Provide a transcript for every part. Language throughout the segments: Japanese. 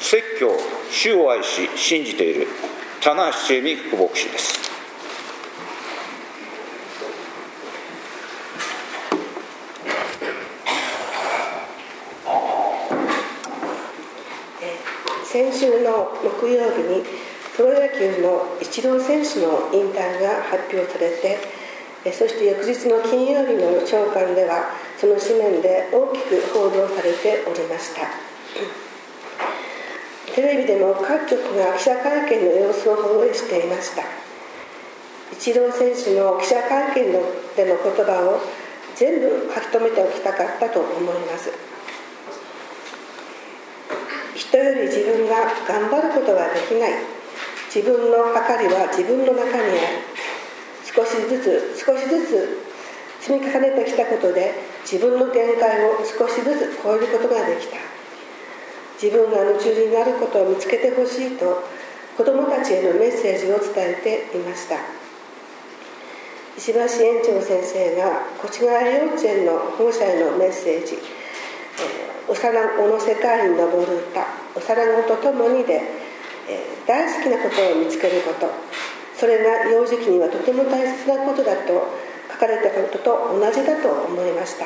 説教、主を愛し信じている棚橋千恵美副牧師です。 先週の木曜日にプロ野球のイチロー選手の引退が発表されて、そして翌日の金曜日の朝刊ではその紙面で大きく報道されておりました。テレビでも各局が記者会見の様子を放映していました。イチロー選手の記者会見での言葉を全部書き留めておきたかったと思います。人より自分が頑張ることはできない。自分の計りは自分の中にある。少しずつ積み重ねてきたことで自分の限界を少しずつ超えることができた。自分が夢中になることを見つけてほしいと子どもたちへのメッセージを伝えていました。石橋園長先生が越谷幼稚園の保護者へのメッセージ、おさらごの世界に昇る歌、おさらごとともにで、大好きなことを見つけること、それが幼児期にはとても大切なことだと書かれたことと同じだと思いました。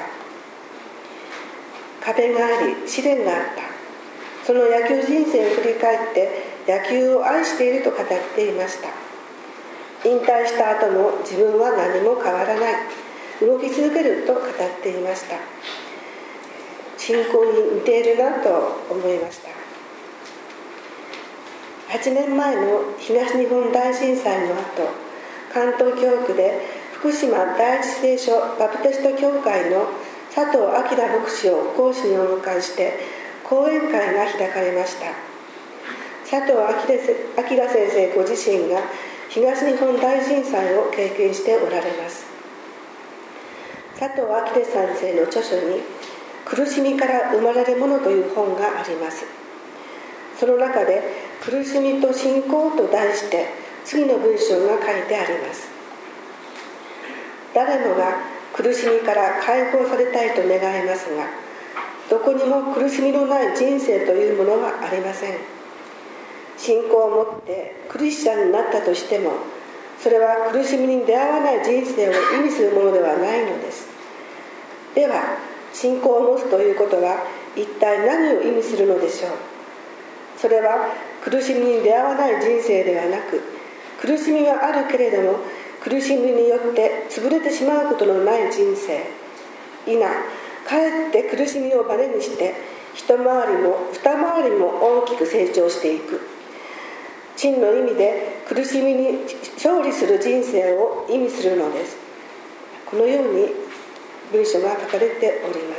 壁があり試練があった。その野球人生を振り返って野球を愛していると語っていました。引退した後も自分は何も変わらない、動き続けると語っていました。信仰に似ているなと思いました。8年前の東日本大震災の後、関東教区で福島第一聖書バプテスト教会の佐藤明牧師を講師にお迎えして講演会が開かれました。佐藤明先生ご自身が東日本大震災を経験しておられます。佐藤明先生の著書に苦しみから生まれるものという本があります。その中で苦しみと信仰と題して次の文章が書いてあります。誰もが苦しみから解放されたいと願いますが、どこにも苦しみのない人生というものはありません。信仰を持ってクリスチャンになったとしても、それは苦しみに出会わない人生を意味するものではないのです。では信仰を持つということは一体何を意味するのでしょう。それは苦しみに出会わない人生ではなく、苦しみはあるけれども苦しみによって潰れてしまうことのない人生、いなかえって苦しみをバネにして一回りも二回りも大きく成長していく、真の意味で苦しみに勝利する人生を意味するのです。このように文章が書かれております。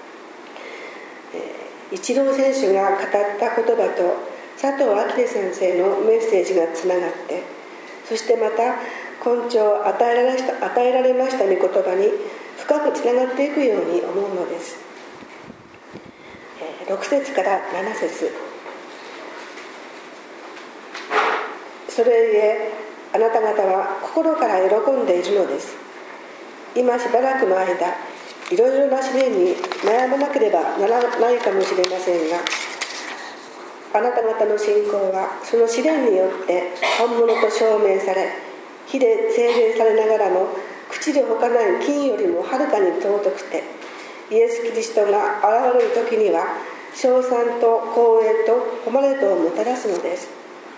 イチロー選手が語った言葉と佐藤明先生のメッセージがつながって、そしてまた根性を与えられました御言葉に深くつながっていくように思うのです。6節から7節、それゆえあなた方は心から喜んでいるのです。今しばらくの間いろいろな試練に悩まなければならないかもしれませんが、あなた方の信仰はその試練によって本物と証明され、火で精錬されながらも朽ちるほかない金よりもはるかに尊くて、イエス・キリストが現れる時には称賛と光栄と誉れとをもたらすのです。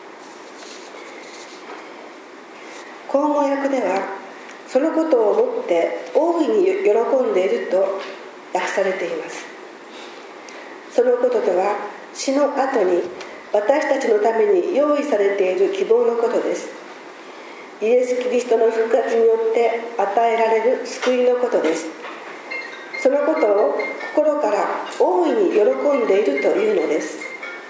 口語訳ではそのことをもって大いに喜んでいると訳されています。そのこととは死の後に私たちのために用意されている希望のことです。イエス・キリストの復活によって与えられる救いのことです。そのことを心から大いに喜んでいるというのです。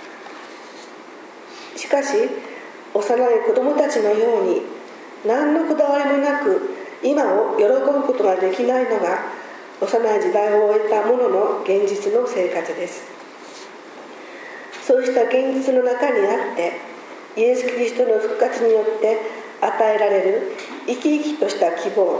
しかし幼い子供たちのように何のこだわりもなく今を喜ぶことができないのが幼い時代を終えた者の現実の生活です。そうした現実の中にあってイエス・キリストの復活によって与えられる生き生きとした希望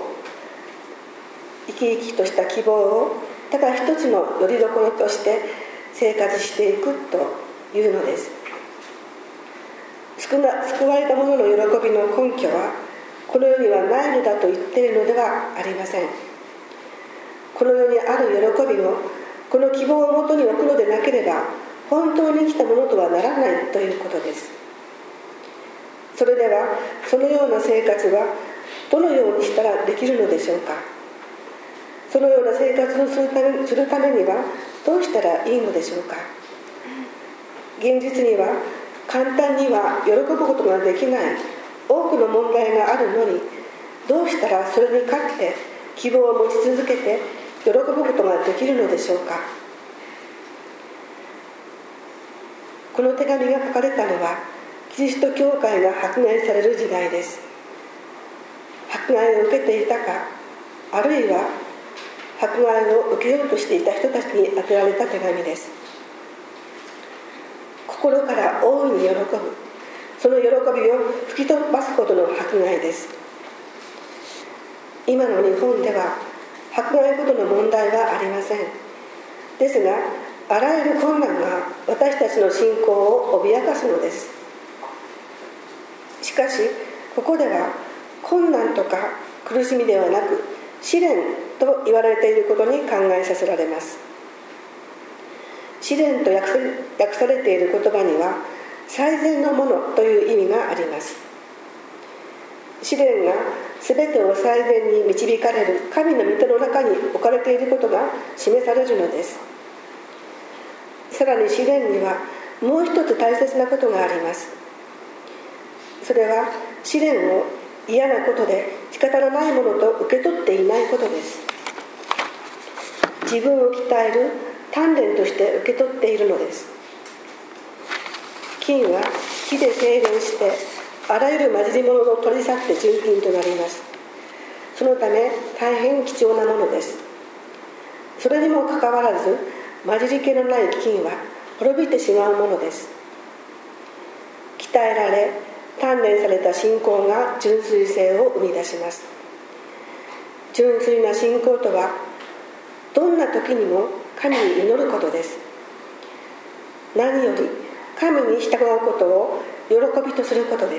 をただ一つの拠り所として生活していくというのです。救われた者の喜びの根拠はこの世にはないのだと言っているのではありません。この世にある喜びもこの希望をもとに置くのでなければ本当に生きたものとはならないということです。それではそのような生活はどのようにしたらできるのでしょうか。そのような生活をするためにはどうしたらいいのでしょうか。現実には簡単には喜ぶことができない多くの問題があるのに、どうしたらそれに勝って希望を持ち続けて喜ぶことができるのでしょうか。この手紙が書かれたのはキリスト教会が迫害される時代です。迫害を受けていたか、あるいは迫害を受けようとしていた人たちに宛てられた手紙です。心から大いに喜ぶ、その喜びを吹き飛ばすほどの迫害です。今の日本では迫害ほどの問題はありません。ですが、あらゆる困難が私たちの信仰を脅かすのです。しかし、ここでは困難とか苦しみではなく試練と言われていることに考えさせられます。試練と訳されている言葉には最善のものという意味があります。試練が全てを最善に導かれる神の御手の中に置かれていることが示されるのです。さらに試練にはもう一つ大切なことがあります。それは試練を嫌なことで仕方のないものと受け取っていないことです。自分を鍛える鍛錬として受け取っているのです。金は火で精錬してあらゆる混じり物を取り去って純金となります。そのため大変貴重なものです。それにもかかわらず混じり気のない金は滅びてしまうものです。鍛えられ鍛錬された信仰が純粋性を生み出します。純粋な信仰とはどんな時にも神に祈ることです。何より神に従うことを喜びとすることです。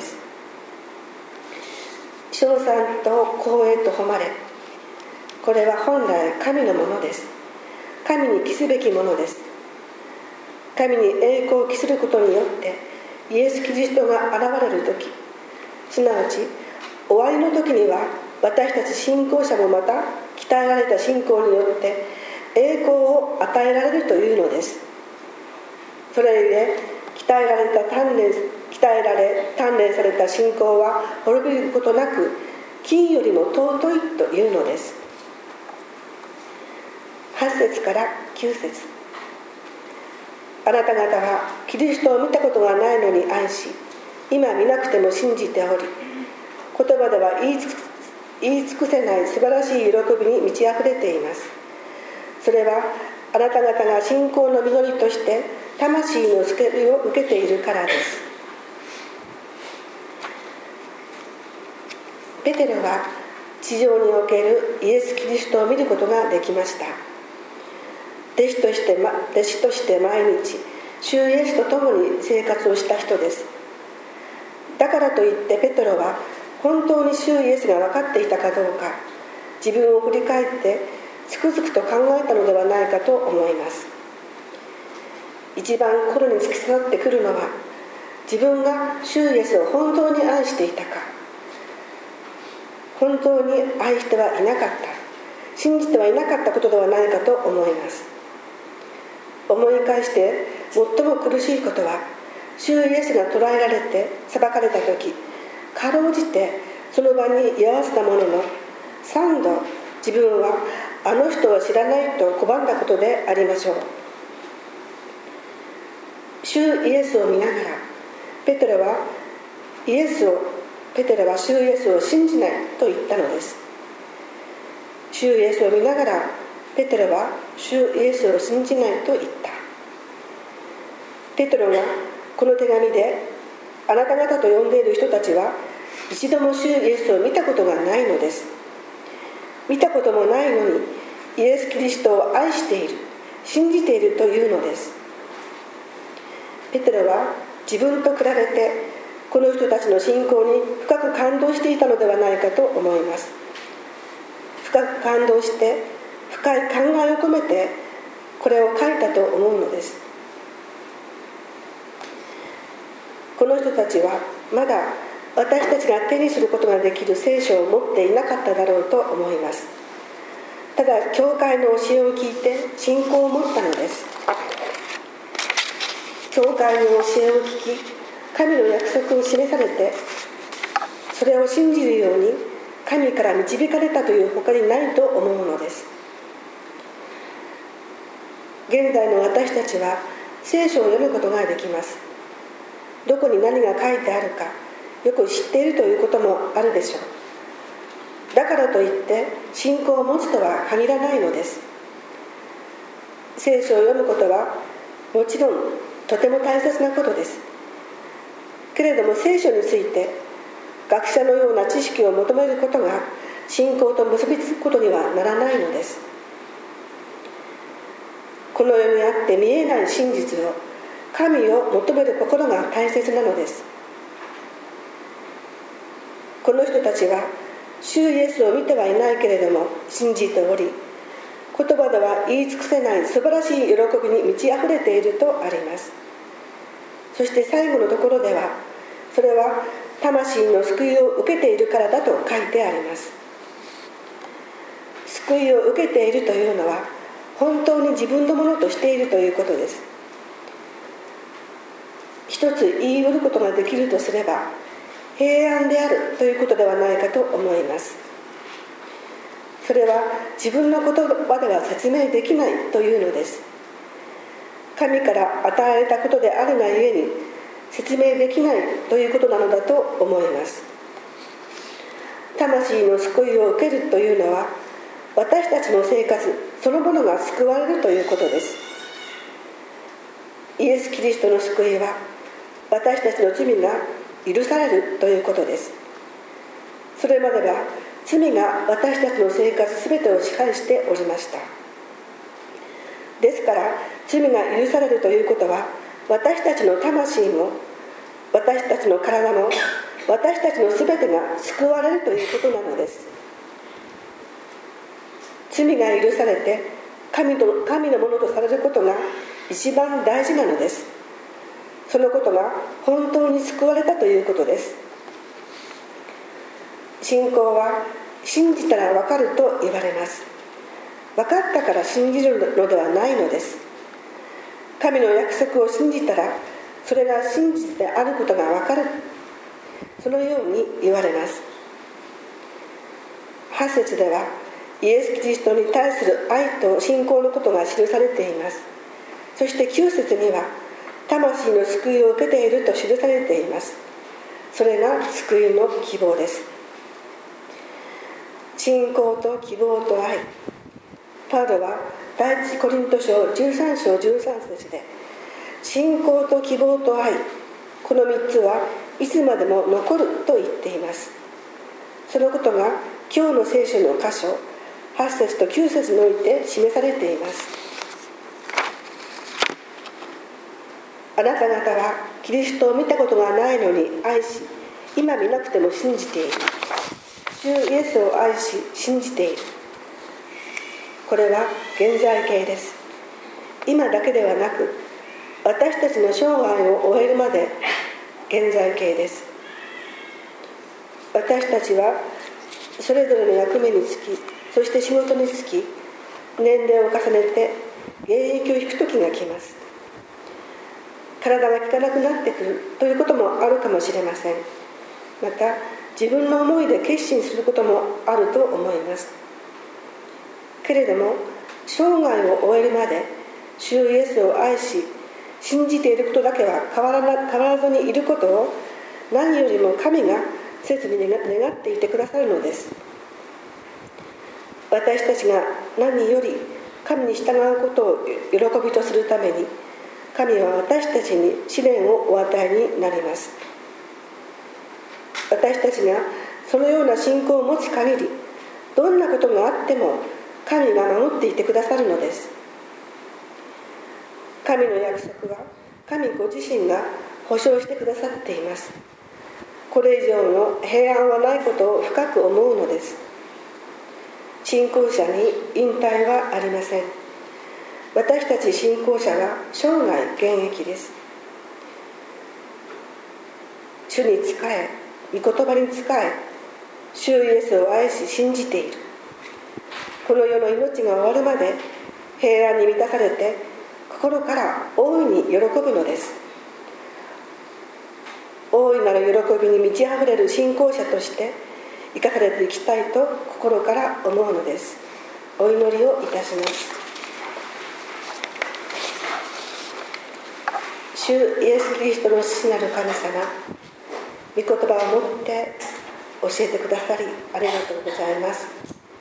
称賛と光栄と誉れ、これは本来神のものです。神に帰すべきものです。神に栄光を帰することによってイエス・キリストが現れるとき、すなわち終わりの時には私たち信仰者もまた鍛えられた信仰によって栄光を与えられるというのです。それゆえ鍛えられ鍛錬された信仰は滅びることなく金よりも尊いというのです。8節から9節、あなた方はキリストを見たことがないのに愛し、今見なくても信じており、言葉では言い尽くせない素晴らしい喜びに満ち溢れています。それはあなた方が信仰の実りとして魂の救いを受けているからです。ペテロは地上におけるイエス・キリストを見ることができました。弟子として毎日主イエスと共に生活をした人です。だからといってペテロは本当に主イエスが分かっていたかどうか、自分を振り返ってつくづくと考えたのではないかと思います。一番心に突き刺さってくるのは、自分が主イエスを本当に愛していたか、本当に愛してはいなかった、信じてはいなかったことではないかと思います。思い返して最も苦しいことは、主イエスが捕らえられて裁かれた時、かろうじてその場に居合わせたものの、3度自分はあの人を知らないと拒んだことでありましょう。主イエスを見ながらペテロは主イエスを信じないと言ったのです。主イエスを見ながらペテロは主イエスを信じないと言った。ペテロがこの手紙であなた方と呼んでいる人たちは一度も主イエスを見たことがないのです。見たこともないのにイエス・キリストを愛している、信じているというのです。 ペテロは自分と比べてこの人たちの信仰に深く感動していたのではないかと思います。深く感動して深い考えを込めてこれを書いたと思うのです。この人たちはまだ私たちが手にすることができる聖書を持っていなかっただろうと思います。ただ教会の教えを聞いて信仰を持ったのです。教会の教えを聞き、神の約束を示されてそれを信じるように神から導かれたという他にないと思うのです。現在の私たちは聖書を読むことができます。どこに何が書いてあるかよく知っているということもあるでしょう。だからといって信仰を持つとは限らないのです。聖書を読むことはもちろんとても大切なことです。けれども聖書について学者のような知識を求めることが信仰と結びつくことにはならないのです。この世にあって見えない真実を、神を求める心が大切なのです。この人たちは主イエスを見てはいないけれども信じており、言葉では言い尽くせない素晴らしい喜びに満ち溢れているとあります。そして最後のところでは、それは魂の救いを受けているからだと書いてあります。救いを受けているというのは本当に自分のものとしているということです。一つ言い得ることができるとすれば、平安であるということではないかと思います。それは自分の言葉では説明できないというのです。神から与えられたことであるがゆえに説明できないということなのだと思います。魂の救いを受けるというのは、私たちの生活そのものが救われるということです。イエス・キリストの救いは私たちの罪が許されるということです。それまでは罪が私たちの生活すべてを支配しておりました。ですから罪が許されるということは、私たちの魂も私たちの体も私たちのすべてが救われるということなのです。罪が許されて神のものとされることが一番大事なのです。そのことが本当に救われたということです。信仰は信じたら分かると言われます。分かったから信じるのではないのです。神の約束を信じたらそれが真実であることが分かる、そのように言われます。8節ではイエス・キリストに対する愛と信仰のことが記されています。そして9節には魂の救いを受けていると記されています。それが救いの希望です。信仰と希望と愛。パウロは第一コリント書13章13節で、信仰と希望と愛、この3つはいつまでも残ると言っています。そのことが今日の聖書の箇所8節と9節において示されています。あなた方はキリストを見たことがないのに愛し、今見なくても信じている。主イエスを愛し信じている。これは現在形です。今だけではなく、私たちの生涯を終えるまで現在形です。私たちはそれぞれの役目につき、そして仕事につき、年齢を重ねて現役を引く時が来ます。体が効かなくなってくるということもあるかもしれません。また自分の思いで決心することもあると思います。けれども生涯を終えるまで主イエスを愛し信じていることだけは変わらずにいることを、何よりも神が切に願っていてくださるのです。私たちが何より神に従うことを喜びとするために、神は私たちに試練をお与えになります。私たちがそのような信仰を持つ限り、どんなことがあっても神が守っていてくださるのです。神の約束は神ご自身が保証してくださっています。これ以上の平安はないことを深く思うのです。信仰者に引退はありません。私たち信仰者は生涯現役です。主に仕え、御言葉に仕え、主イエスを愛し信じている。この世の命が終わるまで平安に満たされて、心から大いに喜ぶのです。大いなる喜びに満ち溢れる信仰者として生かされていきたいと心から思うのです。お祈りをいたします。主イエス・キリストの父なる神様、御言葉をもって教えてくださりありがとうございます。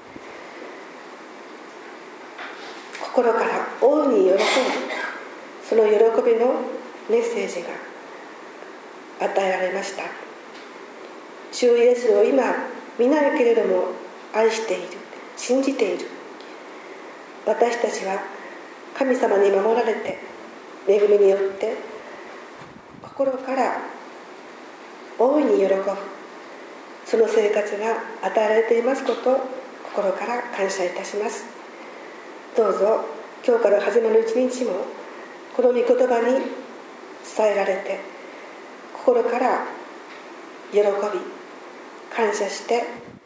心から大いに喜ぶ、その喜びのメッセージが与えられました。主イエスを今見ないけれども愛している、信じている。私たちは神様に守られて、恵みによって心から大いに喜ぶ、その生活が与えられていますことを心から感謝いたします。どうぞ今日から始まる一日もこの御言葉に伝えられて、心から喜び感謝して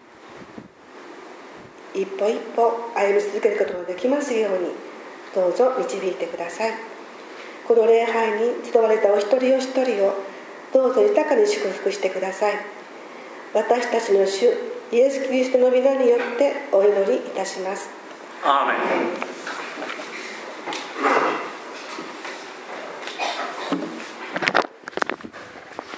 一歩一歩歩み続けることができますようにどうぞ導いてください。この礼拝に集われたお一人お一人をどうぞ豊かに祝福してください。私たちの主イエス・キリストの皆によってお祈りいたします。 アーメン。